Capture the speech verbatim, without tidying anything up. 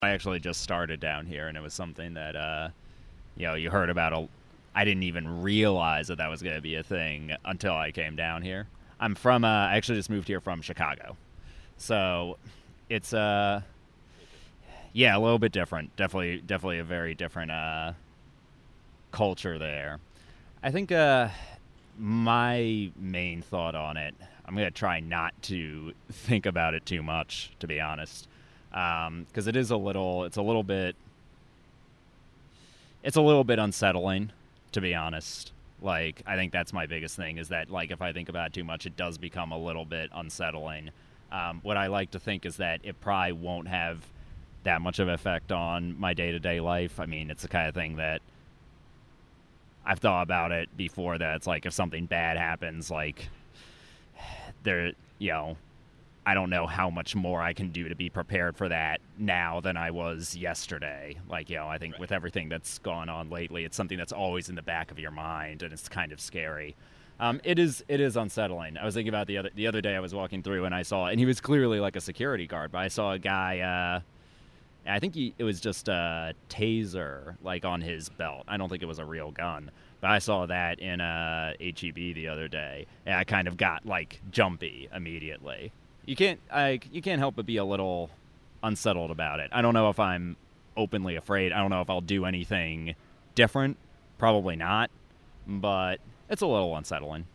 I actually just started down here, and it was something that uh, you know you heard about. A, I didn't even realize that that was going to be a thing until I came down here. I'm from. Uh, I actually just moved here from Chicago, so it's uh yeah, a little bit different. Definitely, definitely a very different uh culture there. I think uh my main thought on it. I'm going to try not to think about it too much, to be honest, because um, it is a little. It's a little bit. It's a little bit unsettling, to be honest. Like, I think that's my biggest thing is that, like, if I think about it too much, it does become a little bit unsettling. Um, what I like to think is that it probably won't have that much of an effect on my day to day life. I mean, it's the kind of thing that I've thought about it before. That it's like if something bad happens, like there, you know, I don't know how much more I can do to be prepared for that now than I was yesterday. Like, you know, I think Right. with everything that's gone on lately, it's something that's always in the back of your mind, and it's kind of scary. Um, it is it is unsettling. I was thinking about the other the other day. I was walking through and I saw, and he was clearly like a security guard, but I saw a guy. Uh, I think he it was just a taser like on his belt. I don't think it was a real gun, but I saw that in uh, H E B the other day, and I kind of got like jumpy immediately. You can't I you can't help but be a little unsettled about it. I don't know if I'm openly afraid. I don't know if I'll do anything different. Probably not, but it's a little unsettling.